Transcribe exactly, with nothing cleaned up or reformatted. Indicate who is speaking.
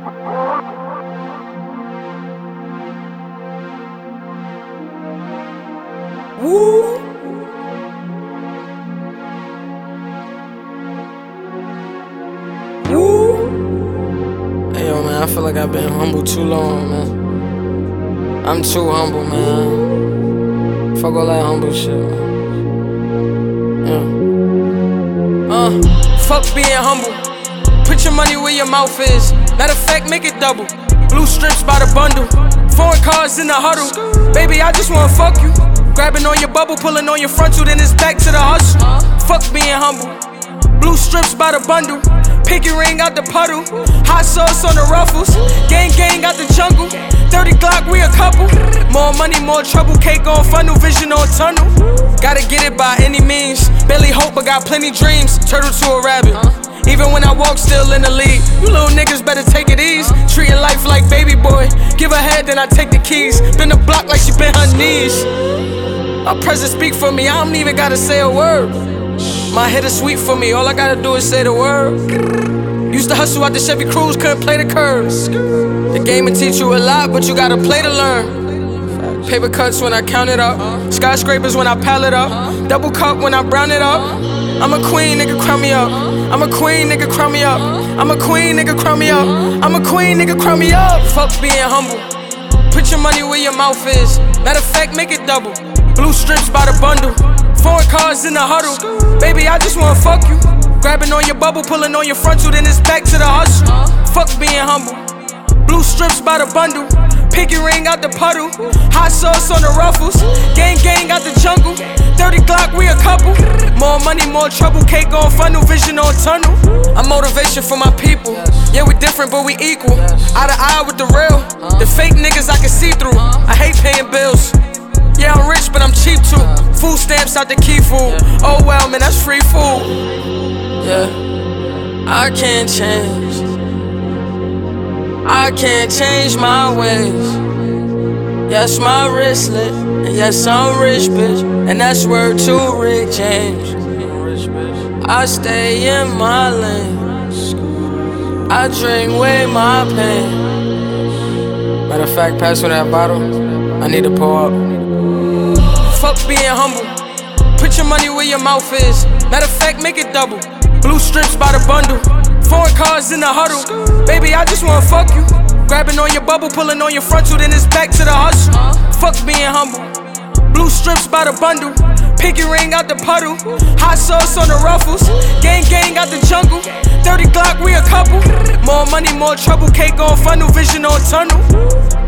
Speaker 1: Woo! Woo! Hey yo, man, I feel like I've been humble too long, man. I'm too humble, man. Fuck all that humble shit, man. Yeah. Uh, fuck being humble. Put your money where your mouth is. Matter of fact, make it double. Blue strips by the bundle. Foreign cars in the huddle. Baby, I just wanna fuck you. Grabbing on your bubble, pulling on your frontal, then it's back to the hustle. Fuck being humble. Blue strips by the bundle. Pinky ring out the puddle. Hot sauce on the ruffles. Gang gang out the jungle. thirty Glock, we a couple. More money, more trouble. Cake on funnel, vision on tunnel. Gotta get it by any means. Barely hope, but got plenty dreams. Turtle to a rabbit. Even when I walk, still in the lead. You little niggas better take it easy. Treating life like baby boy. Give her head, then I take the keys. Been the block like she been her knees. My presence speak for me, I don't even gotta say a word. My head is sweet for me, all I gotta do is say the word. Used to hustle out the Chevy Cruze, couldn't play the curves. The game will teach you a lot, but you gotta play to learn. Paper cuts when I count it up. Skyscrapers when I pile it up. Double cup when I brown it up. I'm a queen, nigga, crown me up. I'm a queen, nigga, crown me up. I'm a queen, nigga, crown me up. I'm a queen, nigga, crown me up. Fuck being humble. Put your money where your mouth is. Matter of fact, make it double. Blue strips by the bundle. Foreign cars in the huddle. Baby, I just wanna fuck you. Grabbing on your bubble, pulling on your frontal, then it's back to the hustle. Fuck being humble. Blue strips by the bundle. Pinky ring out the puddle. Hot sauce on the ruffles. Gang gang out the jungle. thirty Glock, we a couple. More money, more trouble. Cake on funnel, vision on tunnel. I'm motivation for my people. Yeah, we different, but we equal. Eye to eye with the real. The fake niggas I can see through. I hate paying bills. Yeah, I'm rich, but I'm cheap too. Food stamps out the key food. Oh well, man, that's free food. Yeah, I can't change. I can't change my ways. Yes, my wristlet, and yes, I'm rich, bitch. And that's word to Rick James. I stay in my lane. I drink away my pain. Matter of fact, pass me that bottle. I need to pour up. Fuck being humble. Put your money where your mouth is. Matter of fact, make it double. Blue strips by the bundle. Foreign cars in the huddle. Baby, I just wanna fuck you. Grabbing on your bubble, pulling on your frontal, then it's back to the hustle. Fuck being humble. Blue strips by the bundle. Pinky ring out the puddle. Hot sauce on the ruffles. Gang gang out the jungle. thirty Glock, we a couple. More money, more trouble. Cake on funnel, vision on tunnel.